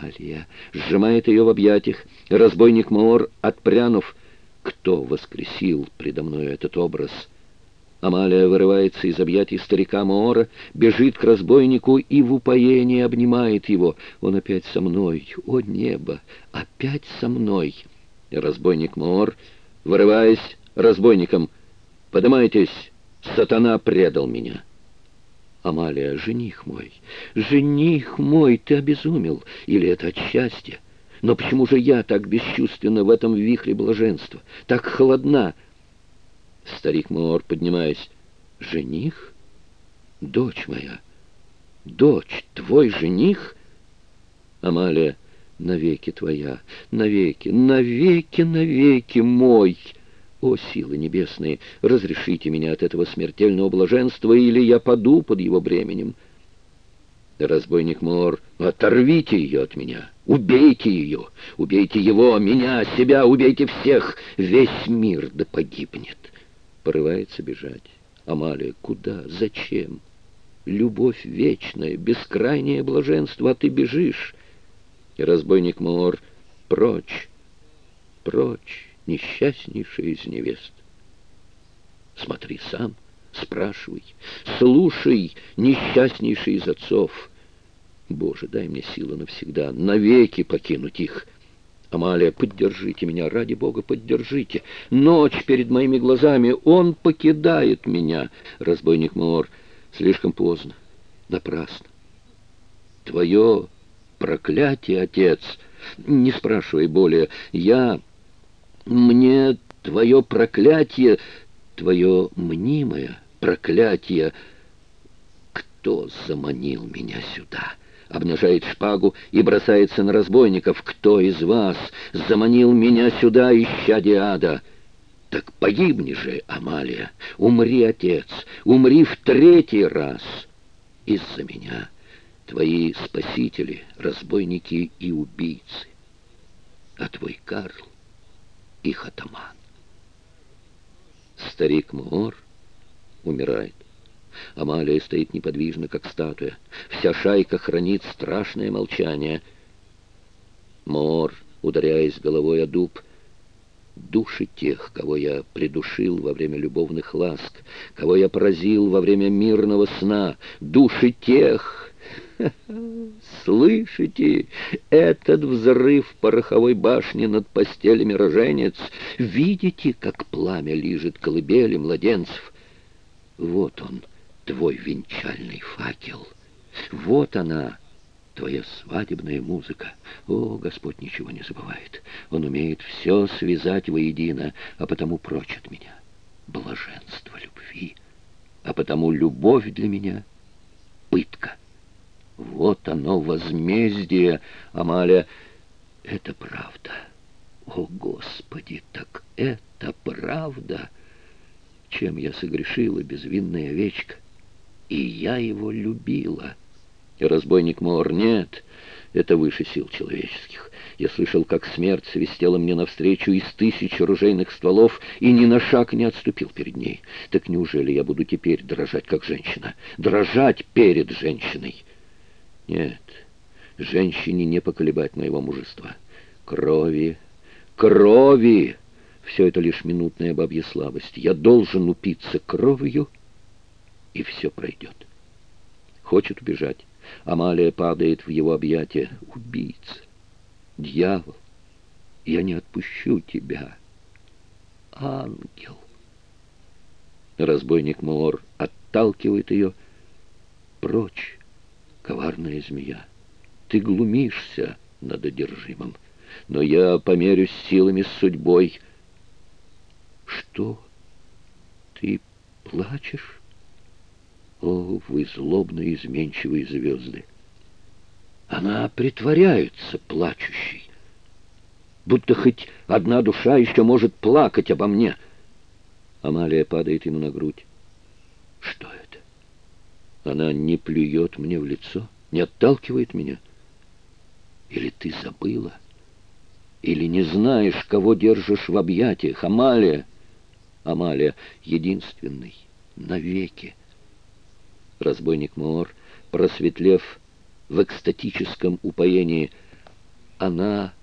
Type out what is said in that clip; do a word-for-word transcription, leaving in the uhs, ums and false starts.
Амалия сжимает ее в объятиях. Разбойник Моор, отпрянув: кто воскресил предо мной этот образ? Амалия вырывается из объятий старика Моора, бежит к разбойнику и в упоении обнимает его. Он опять со мной, о небо, опять со мной. Разбойник Моор, вырываясь, разбойником: подымайтесь, сатана предал меня. Амалия: жених мой, жених мой, ты обезумел, или это от счастья? Но почему же я так бесчувственна в этом вихре блаженства, так холодна? Старик Моор, поднимаясь: жених? Дочь моя, дочь, твой жених? Амалия: навеки твоя, навеки, навеки, навеки мой. О, силы небесные, разрешите меня от этого смертельного блаженства, или я паду под его бременем. Разбойник Моор: оторвите ее от меня, убейте ее, убейте его, меня, себя, убейте всех, весь мир да погибнет. Порывается бежать. Амалия: куда, зачем? Любовь вечная, бескрайнее блаженство, а ты бежишь. И разбойник Моор: прочь, прочь, несчастнейшая из невест. Смотри сам, спрашивай, слушай, несчастнейший из отцов. Боже, дай мне силы навсегда, навеки покинуть их. Амалия: поддержите меня, ради Бога, поддержите. Ночь перед моими глазами, он покидает меня. Разбойник Моор: слишком поздно, напрасно. Твое проклятие, отец, не спрашивай более, я... Мне твое проклятие, твое мнимое проклятие. Кто заманил меня сюда? Обнажает шпагу и бросается на разбойников. Кто из вас заманил меня сюда, исчадие ада? Так погибни же, Амалия, умри, отец, умри в третий раз. Из-за меня твои спасители, разбойники и убийцы, а твой Карл их атаман. Старик Моор умирает. Амалия стоит неподвижно, как статуя. Вся шайка хранит страшное молчание. Моор, ударяясь головой о дуб: души тех, кого я придушил во время любовных ласк, кого я поразил во время мирного сна, души тех... Слышите этот взрыв пороховой башни над постелями роженец? Видите, как пламя лижет колыбели младенцев? Вот он, твой венчальный факел. Вот она, твоя свадебная музыка. О, Господь ничего не забывает. Он умеет все связать воедино, а потому прочь от меня блаженство любви, а потому любовь для меня — пытка. Вот оно, возмездие, Амалия. Это правда. О, Господи, так это правда. Чем я согрешила, безвинная овечка? И я его любила. И разбойник Моор: нет, это выше сил человеческих. Я слышал, как смерть свистела мне навстречу из тысяч ружейных стволов, и ни на шаг не отступил перед ней. Так неужели я буду теперь дрожать, как женщина? Дрожать перед женщиной? Нет, женщине не поколебать моего мужества. Крови, крови! Все это лишь минутная бабья слабость. Я должен упиться кровью, и все пройдет. Хочет убежать. Амалия падает в его объятия. Убийца, дьявол, я не отпущу тебя. Ангел. Разбойник Моор отталкивает ее. Прочь, коварная змея, ты глумишься над одержимым, но я померюсь силами с судьбой. Что? Ты плачешь? О, вы злобные изменчивые звезды! Она притворяется плачущей, будто хоть одна душа еще может плакать обо мне. Амалия падает ему на грудь. Что это? Она не плюет мне в лицо, не отталкивает меня? Или ты забыла? Или не знаешь, кого держишь в объятиях? Амалия, Амалия, единственный, навеки. Разбойник Моор, просветлев в экстатическом упоении: она